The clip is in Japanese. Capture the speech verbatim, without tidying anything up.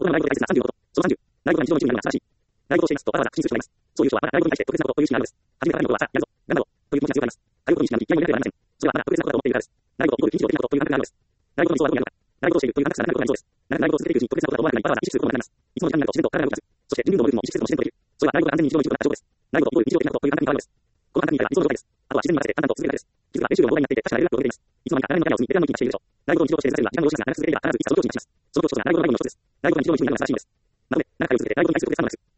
この内容で大切なさんじゅうのこと。そのさんじゅう。内容が日常の一部になるのが素晴らしい。内容を教えますと、わざわざ口にする人がいます。そういう人はまだ内容に対して特別なことという意識があるのです。初めからのことはさ、やるぞ、頑張ろう、という気持ちが強くあります。対応ことにしなくていきなりやりなければなりません。それはまだ特別なことだと思っているからです。内容とイコール緊急度的なことという感覚があるのです。内容の理想はどうになるのか。内容をしているという感覚さえなくなることが理想です。なぜ内容を続けていくうちに特別なことだと思わなくなり、わざわざ意識することになります。いつの時間になると自然と体が動きます。そして人流動のリズムを意識すると自然とできる。それは内容が完全に日常の一部となった証拠です。内容とイコール日常的なことという感覚に変わるのです。この感覚に至れば理想の状態です。あとは自然に任せて淡々と続けるだけです。気づくが練習量が膨大になっていて、確かなレベルアップを受けています。いつの間にか体の中を積み、ベテランの域に達しているでしょう。内容と日常としているだけでは時間が押しますが、長く続けていれば必ずいつかその境地に達します。その境地こそが内容の内容の一つです。内容と日常の一部になるのが素晴らしいのです。なので、長く会を続けて内容に対する特別なのです。